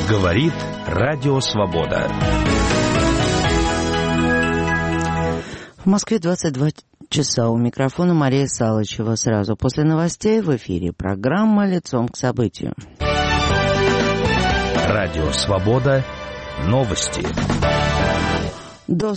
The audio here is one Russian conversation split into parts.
Говорит Радио Свобода. В Москве 22 часа. У микрофона Мария Салычева. Сразу после новостей в эфире программа «Лицом к событию». Радио Свобода. Новости. До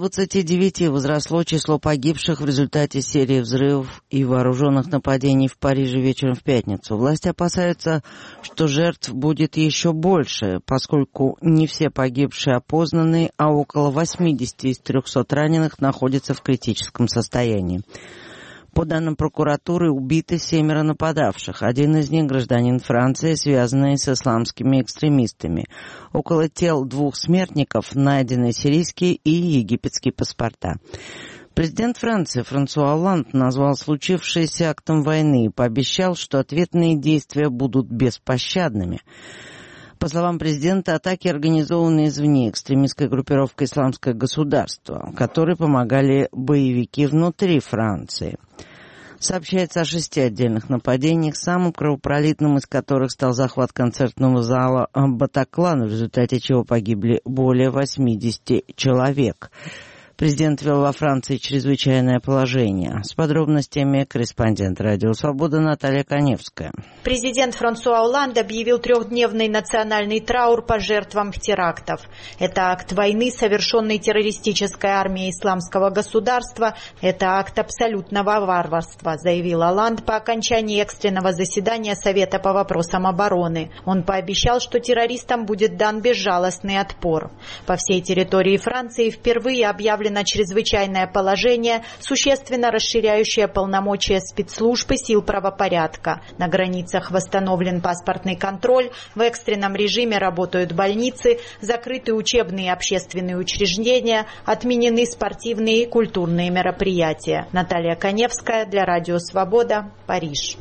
129 возросло число погибших в результате серии взрывов и вооруженных нападений в Париже вечером в пятницу. Власти опасаются, что жертв будет еще больше, поскольку не все погибшие опознаны, а около 80 из 300 раненых находятся в критическом состоянии. По данным прокуратуры, убиты 7 нападавших. Один из них — гражданин Франции, связанный с исламскими экстремистами. Около тел 2 смертников найдены сирийские и египетские паспорта. Президент Франции Франсуа Олланд назвал случившееся актом войны и пообещал, что ответные действия будут беспощадными. По словам президента, атаки организованы извне экстремистской группировкой «Исламское государство», которой помогали боевики внутри Франции. Сообщается о 6 отдельных нападениях, самым кровопролитным из которых стал захват концертного зала Батаклан, в результате чего погибли более 80 человек. Президент ввел во Франции чрезвычайное положение. С подробностями корреспондент Радио Свобода Наталья Коневская. Президент Франсуа Олланд объявил 3-дневный национальный траур по жертвам терактов. Это акт войны, совершенный террористической армией Исламского государства. Это акт абсолютного варварства, заявил Олланд по окончании экстренного заседания Совета по вопросам обороны. Он пообещал, что террористам будет дан безжалостный отпор. По всей территории Франции впервые объявлено чрезвычайное положение, существенно расширяющее полномочия спецслужб и сил правопорядка. На границах восстановлен паспортный контроль, в экстренном режиме работают больницы, закрыты учебные и общественные учреждения, отменены спортивные и культурные мероприятия. Наталья Коневская для Радио Свобода, Париж.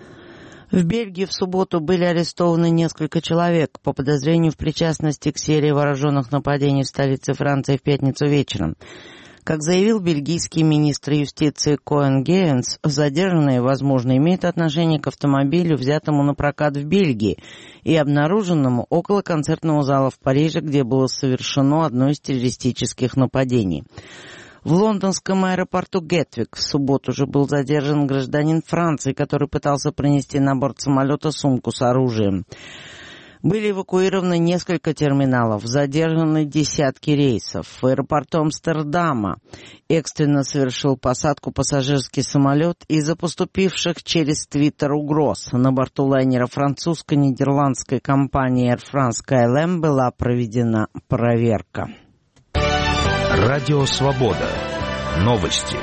В Бельгии в субботу были арестованы несколько человек по подозрению в причастности к серии вооруженных нападений в столице Франции в пятницу вечером. Как заявил бельгийский министр юстиции Коэн Гейенс, задержанные, возможно, имеют отношение к автомобилю, взятому на прокат в Бельгии и обнаруженному около концертного зала в Париже, где было совершено одно из террористических нападений. В лондонском аэропорту Гетвик в субботу же был задержан гражданин Франции, который пытался пронести на борт самолета сумку с оружием. Были эвакуированы несколько терминалов, задержаны десятки рейсов. В аэропорту Амстердама экстренно совершил посадку пассажирский самолет из-за поступивших через Твиттер угроз. На борту лайнера французско-нидерландской компании Air France KLM была проведена проверка. Радио Свобода. Новости.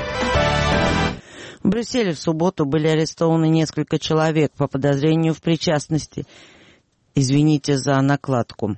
В Брюсселе в субботу были арестованы несколько человек по подозрению в причастности. Извините за накладку.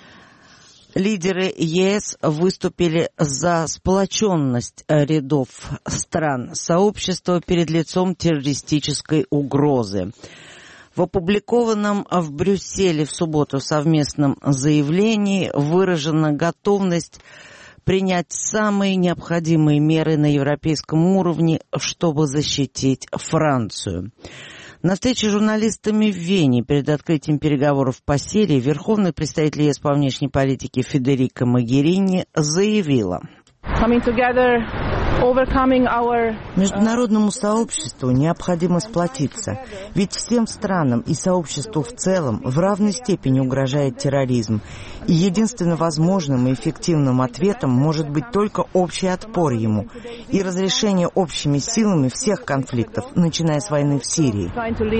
Лидеры ЕС выступили за сплоченность рядов стран сообщества перед лицом террористической угрозы. В опубликованном в Брюсселе в субботу совместном заявлении выражена готовность принять самые необходимые меры на европейском уровне, чтобы защитить Францию. На встрече с журналистами в Вене перед открытием переговоров по Сирии верховный представитель ЕС по внешней политике Федерика Могерини заявила: международному сообществу необходимо сплотиться, ведь всем странам и сообществу в целом в равной степени угрожает терроризм, и единственно возможным и эффективным ответом может быть только общий отпор ему и разрешение общими силами всех конфликтов, начиная с войны в Сирии.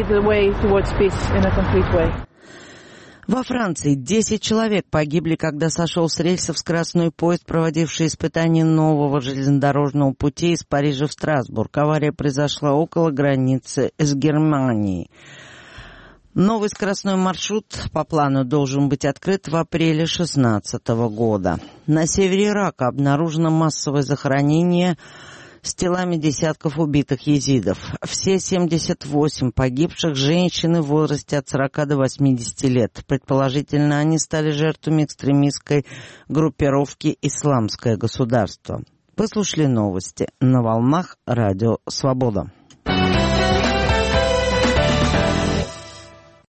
Во Франции 10 человек погибли, когда сошел с рельсов скоростной поезд, проводивший испытания нового железнодорожного пути из Парижа в Страсбург. Авария произошла около границы с Германией. Новый скоростной маршрут по плану должен быть открыт в апреле 2016 года. На севере Ирака обнаружено массовое захоронение с телами десятков убитых езидов. Все 78 погибших — женщины в возрасте от 40 до 80 лет. Предположительно, они стали жертвами экстремистской группировки «Исламское государство». Вы слушали новости на волнах Радио Свобода.